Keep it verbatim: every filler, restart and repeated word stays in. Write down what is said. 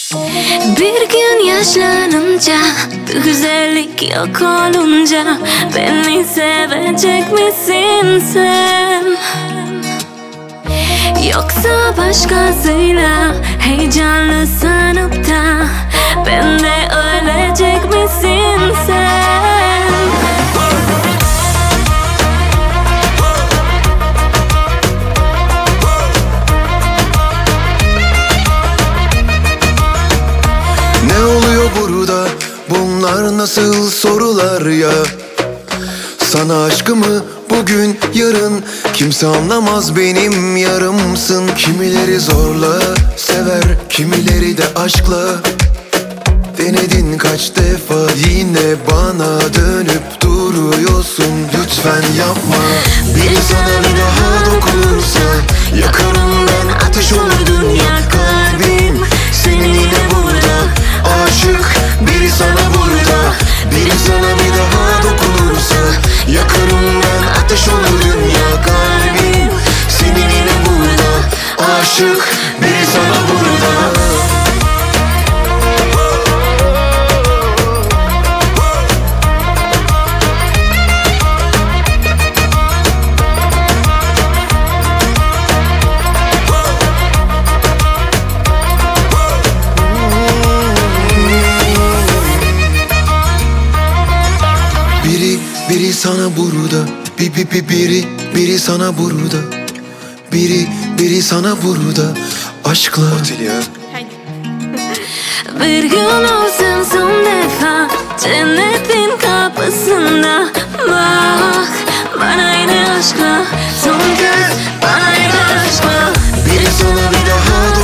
Bir gün yaşlanınca, bu güzellik yok olunca, beni sevecek misin sen? Yoksa başkasıyla heyecanlı sanıp da bende ölecek misin sen? Ne oluyor burada? Bunlar nasıl sorular ya? Sana aşkımı bugün yarın kimse anlamaz, benim yarımsın. Kimileri zorla sever, kimileri de aşkla. Denedin kaç defa, yine bana dönüp duruyorsun. Lütfen yapma. Biri sana bir daha dokunursa yakarım ben, ateş olur dünya. Kalbim senin yine burada, aşık biri sana burada. Biri sana bir daha dokunursa yakarım ben, ateş olur dünya. Kalbim senin yine burada, aşık biri sana burada. Biri, biri sana burada, bi bi bi biri, biri sana burada. Biri, biri sana burada, aşkla. Otilya. Bir gün olsun son defa cennetin kapısında, bak bana yine aşkla, son kez bana yine aşkla. Biri sana bir daha